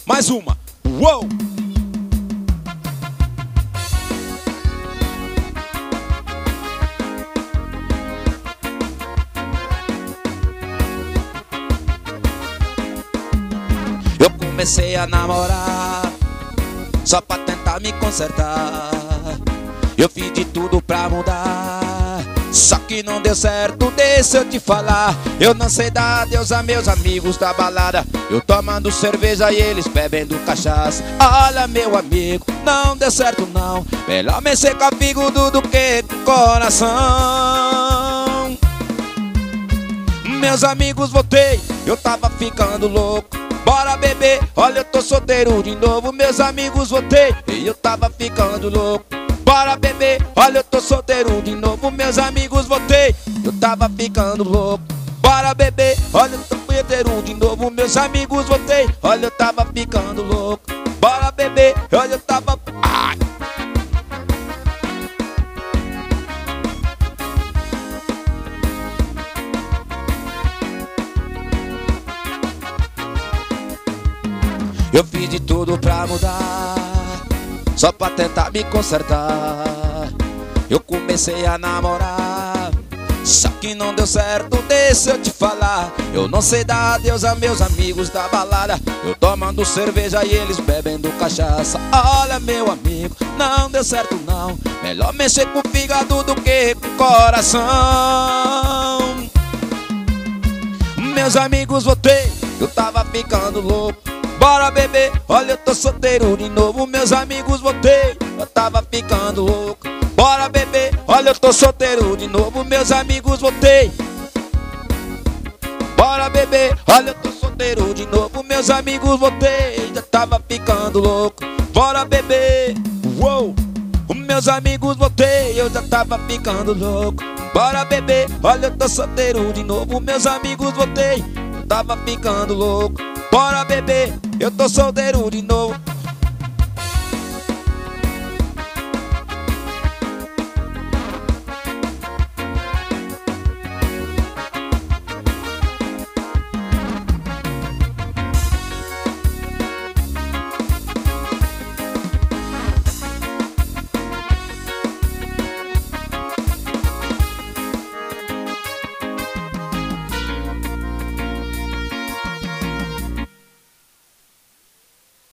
Mais uma. Uou! Eu comecei a namorar só pra tentar me consertar. Eu fiz de tudo pra mudar, só que não deu certo, deixa eu te falar. Eu não sei dar adeus a meus amigos da balada, eu tomando cerveja e eles bebendo cachaça. Olha meu amigo, não deu certo não, melhor mexer com fígado do que com coração. Meus amigos voltei, eu tava ficando louco. Bora beber, olha eu tô solteiro de novo. Meus amigos voltei, e eu tava ficando louco. Bora beber, olha eu tô solteiro de novo. Meus amigos voltei, eu tava ficando louco. Bora beber, olha eu tô solteiro de novo. Meus amigos voltei, olha eu tava ficando louco. Bora beber, olha eu tava... Ai. Eu fiz de tudo pra mudar, só pra tentar me consertar. Eu comecei a namorar, só que não deu certo, deixa eu te falar. Eu não sei dar adeus a meus amigos da balada, eu tomando cerveja e eles bebendo cachaça. Olha meu amigo, não deu certo não, melhor mexer com o fígado do que com o coração. Meus amigos voltei, eu tava ficando louco. Bora beber, olha eu tô solteiro de novo. Meus amigos voltei, eu tava ficando louco. Bora beber, olha eu tô solteiro de novo. Meus amigos voltei. Bora beber, olha eu tô solteiro de novo. Meus amigos voltei, já tava ficando louco. Bora beber, uou. Meus amigos voltei, eu já tava ficando louco. Bora beber, olha eu tô solteiro de novo. Meus amigos voltei, eu tava ficando louco. Bora beber, eu tô solteiro de novo.